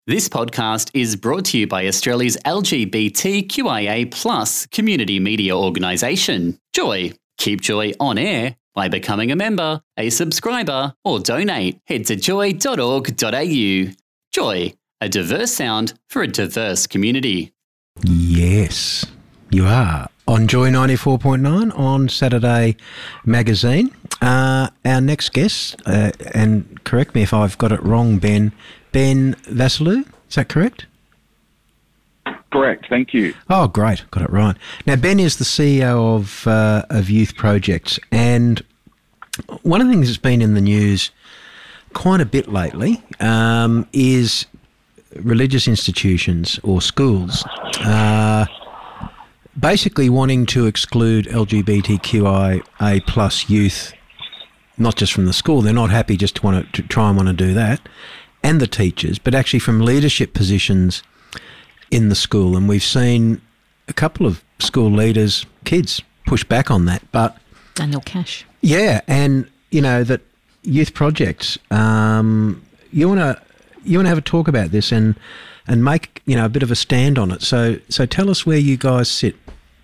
This podcast is brought to you by Australia's LGBTQIA+ community media organisation, Joy. Keep Joy on air by becoming a member, a subscriber, or donate. Head to joy.org.au. Joy, a diverse sound for a diverse community. Yes, you are on Joy 94.9 on Saturday Magazine. Our next guest, and correct me if I've got it wrong, Ben Vassalou, is that correct? Correct, thank you. Oh, great, got it right. Now, Ben is the CEO of Youth Projects, and one of the things that's been in the news quite a bit lately is religious institutions or schools basically wanting to exclude LGBTQIA plus youth, not just from the school. They're not happy just to try and want to do that, and the teachers, but actually from leadership positions in the school. And we've seen a couple of school leaders, kids, push back on that. But Daniel Cash. Yeah, and you know that Youth Projects, you want to have a talk about this and make a bit of a stand on it. So tell us where you guys sit.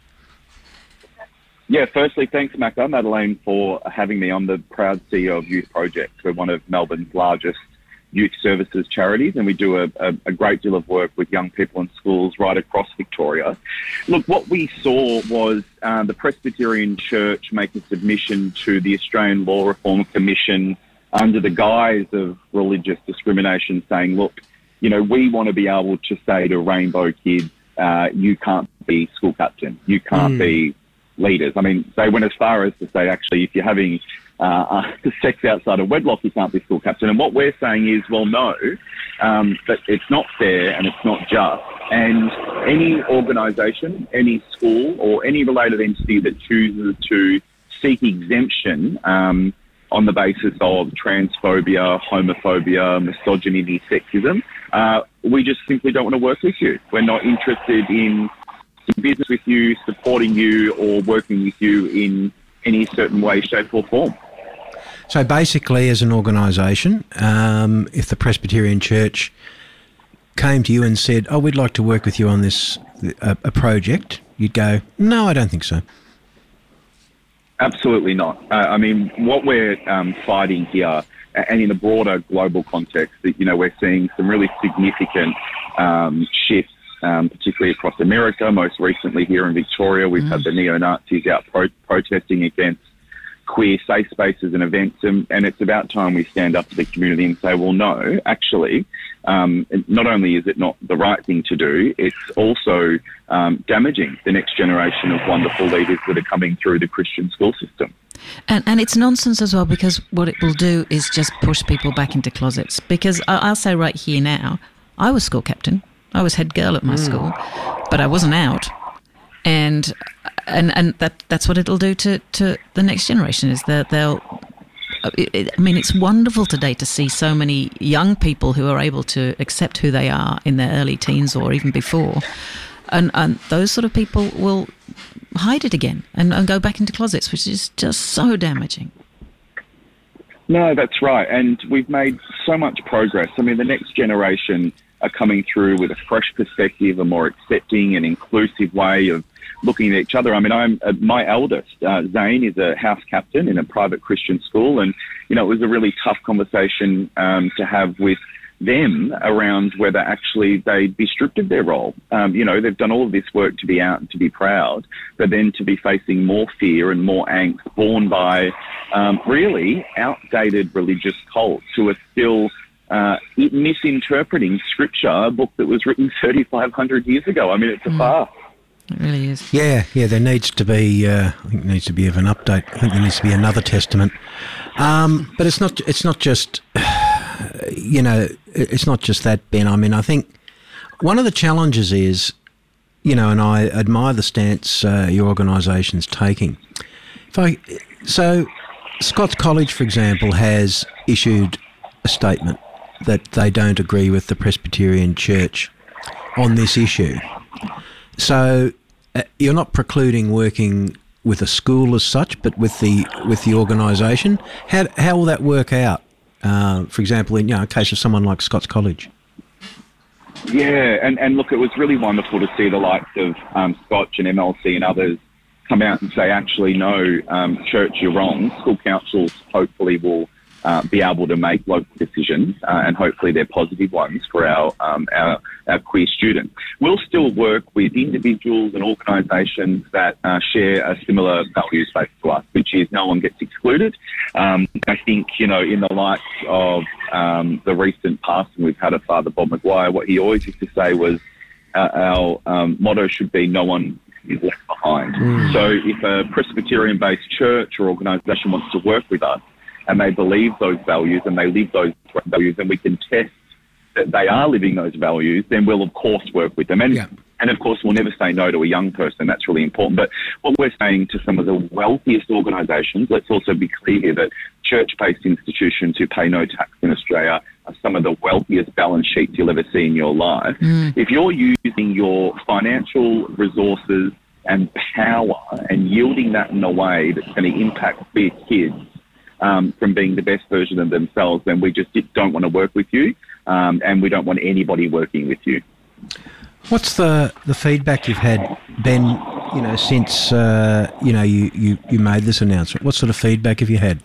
Yeah, firstly, thanks, Macca, Madeleine, for having me. I'm the proud CEO of Youth Projects. We're one of Melbourne's largest youth services charities, and we do a great deal of work with young people in schools right across Victoria. Look, what we saw was the Presbyterian Church make a submission to the Australian Law Reform Commission under the guise of religious discrimination, saying, look, we want to be able to say to rainbow kids, you can't be school captain, you can't be leaders. I mean, they went as far as to say, actually, if you're having sex outside of wedlock, you can't be school captain. And what we're saying is, well, no, that it's not fair and it's not just. And any organisation, any school or any related entity that chooses to seek exemption on the basis of transphobia, homophobia, misogyny, sexism, we just simply don't want to work with you. We're not interested in business with you, supporting you, or working with you in any certain way, shape or form. So basically, as an organisation, if the Presbyterian Church came to you and said, oh, we'd like to work with you on this a project, you'd go, no, I don't think so. Absolutely not. I mean, what we're fighting here, and in a broader global context, that we're seeing some really significant shifts, particularly across America. Most recently here in Victoria, we've had the neo-Nazis out protesting against queer safe spaces and events, and it's about time we stand up to the community and say, well, no, actually, not only is it not the right thing to do, it's also damaging the next generation of wonderful leaders that are coming through the Christian school system. And it's nonsense as well, because what it will do is just push people back into closets. Because I'll say right here now, I was school captain. I was head girl at my school, but I wasn't out. And that's what it'll do to the next generation, is that it's wonderful today to see so many young people who are able to accept who they are in their early teens or even before. And those sort of people will hide it again and go back into closets, which is just so damaging. No, that's right. And we've made so much progress. I mean, the next generation are coming through with a fresh perspective, a more accepting and inclusive way of looking at each other. I mean, my eldest, Zane, is a house captain in a private Christian school, and it was a really tough conversation to have with them around whether actually they'd be stripped of their role. They've done all of this work to be out and to be proud, but then to be facing more fear and more angst borne by really outdated religious cults who are still misinterpreting scripture, a book that was written 3,500 years ago. I mean, it's a farce. It really is. Yeah, there needs to be, I think there needs to be of an update. I think there needs to be another testament. But it's not just, it's not just that, Ben. I mean, I think one of the challenges is, and I admire the stance your organisation's taking. So Scots College, for example, has issued a statement that they don't agree with the Presbyterian Church on this issue. So you're not precluding working with a school as such, but with the organisation. How will that work out? For example, in a case of someone like Scots College. Yeah, and look, it was really wonderful to see the likes of Scotch and MLC and others come out and say, actually, no, church, you're wrong. School councils hopefully will be able to make local decisions, and hopefully they're positive ones for our queer students. We'll still work with individuals and organisations that share a similar values base to us, which is no one gets excluded. I think, in the light of the recent passing we've had of Father Bob Maguire, what he always used to say was our motto should be no one is left behind. So if a Presbyterian-based church or organisation wants to work with us and they believe those values and they live those values and we can test that they are living those values, then we'll of course work with them. And of course, we'll never say no to a young person. That's really important. But what we're saying to some of the wealthiest organisations, let's also be clear here that church-based institutions who pay no tax in Australia are some of the wealthiest balance sheets you'll ever see in your life. If you're using your financial resources and power and yielding that in a way that's going to impact queer kids from being the best version of themselves, then we just don't want to work with you, and we don't want anybody working with you. What's the feedback you've had, Ben, since, you made this announcement? What sort of feedback have you had?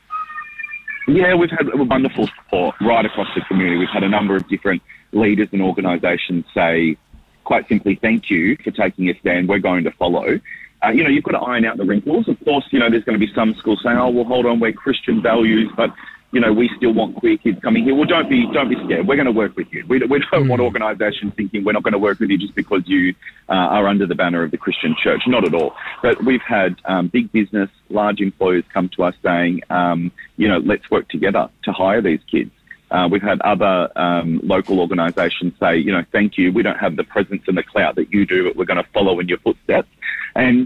Yeah, we've had wonderful support right across the community. We've had a number of different leaders and organisations say, quite simply, thank you for taking a stand. We're going to follow. You've got to iron out the wrinkles. Of course, there's going to be some schools saying, oh, well, hold on, we're Christian values, but we still want queer kids coming here. Well, don't be scared. We're going to work with you. We don't want organisations thinking we're not going to work with you just because you are under the banner of the Christian church. Not at all. But we've had big business, large employers come to us saying, let's work together to hire these kids. We've had other local organisations say, thank you. We don't have the presence and the clout that you do, but we're going to follow in your footsteps. And,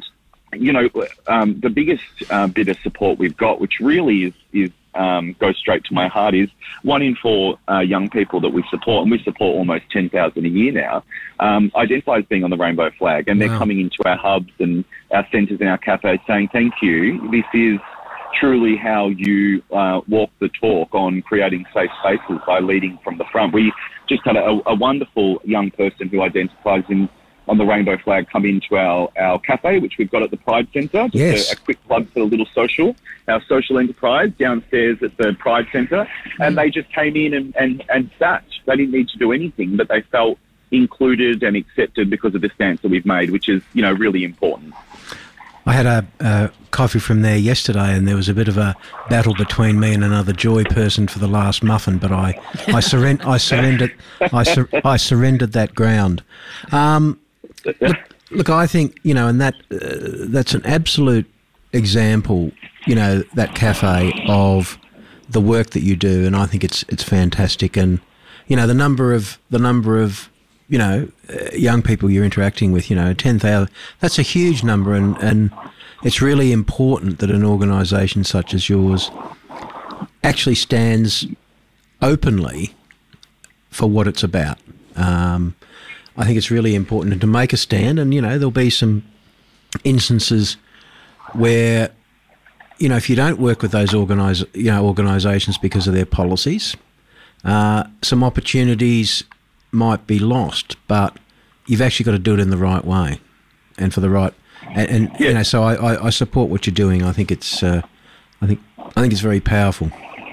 the biggest bit of support we've got, which really is goes straight to my heart, is 1 in 4 young people that we support, and we support almost 10,000 a year now, identify as being on the rainbow flag. And they're coming into our hubs and our centres and our cafes saying, thank you. This is truly how you walk the talk on creating safe spaces by leading from the front. We just had a wonderful young person who identifies on the rainbow flag come into our cafe, which we've got at the Pride Centre. Just a quick plug for the little our social enterprise downstairs at the Pride Centre. And they just came in and sat. They didn't need to do anything, but they felt included and accepted because of the stance that we've made, which is, really important. I had a coffee from there yesterday, and there was a bit of a battle between me and another Joy person for the last muffin, but I surrendered that ground. Look, I think, and that's an absolute example, that cafe, of the work that you do, and I think it's fantastic. And the number of young people you're interacting with, 10,000, that's a huge number, and it's really important that an organisation such as yours actually stands openly for what it's about. I think it's really important to make a stand, and there'll be some instances where if you don't work with those organisations because of their policies, some opportunities might be lost, but you've actually got to do it in the right way and for the right. So I support what you're doing. I think it's I think it's very powerful.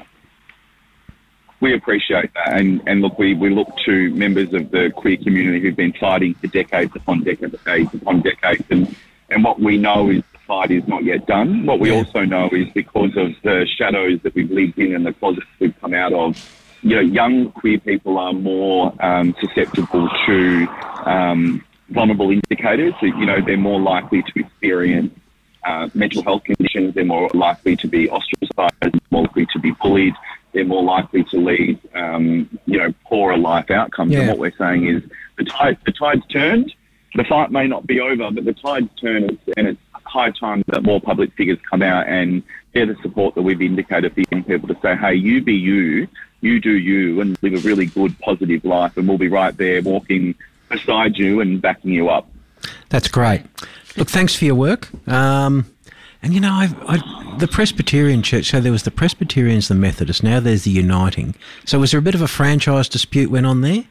We appreciate that, and look, we look to members of the queer community who've been fighting for decades upon decades, and what we know is the fight is not yet done. What we also know is because of the shadows that we've lived in and the closets we've come out of, young queer people are more susceptible to vulnerable indicators. They're more likely to experience mental health conditions. They're more likely to be ostracised, more likely to be bullied. They're more likely to lead, poorer life outcomes. Yeah. And what we're saying is the tide's turned. The fight may not be over, but the tide's turned, and it's high time that more public figures come out and share the support that we've indicated for young people to say, hey, you be you do you, and live a really good, positive life, and we'll be right there walking beside you and backing you up. That's great. Look, thanks for your work. And the Presbyterian Church, so there was the Presbyterians, the Methodists, now there's the Uniting. So was there a bit of a franchise dispute went on there?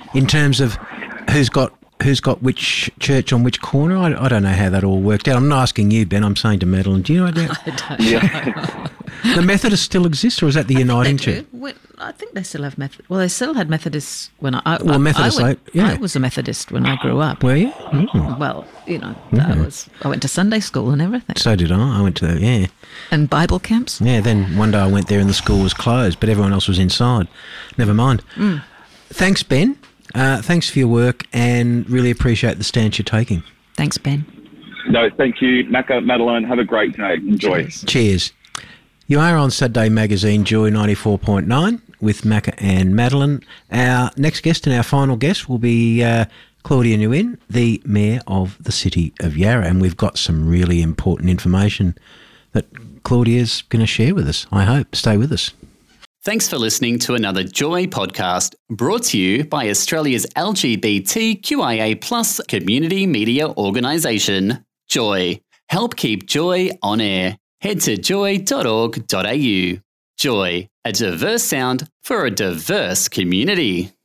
in terms of who's got which church on which corner? I don't know how that all worked out. I'm not asking you, Ben. I'm saying to Madeline. Do you know that? I don't know. The Methodists still exist, or is that the Uniting Church? I think they still have Methodist. Well, they still had Methodists when I was a Methodist when I grew up. Were you? Oh. Well, I went to Sunday school and everything. So did I. I went to And Bible camps. Yeah. Then one day I went there and the school was closed, but everyone else was inside. Never mind. Thanks, Ben. Thanks for your work, and really appreciate the stance you're taking. Thanks, Ben. No, thank you, Macca, Madeline. Have a great day. Enjoy. Cheers. You are on Saturday Magazine Joy 94.9 with Macca and Madeline. Our next guest and our final guest will be Claudia Nguyen, the Mayor of the City of Yarra, and we've got some really important information that Claudia's going to share with us, I hope. Stay with us. Thanks for listening to another Joy podcast brought to you by Australia's LGBTQIA+ community media organisation, Joy. Help keep Joy on air. Head to joy.org.au. Joy, a diverse sound for a diverse community.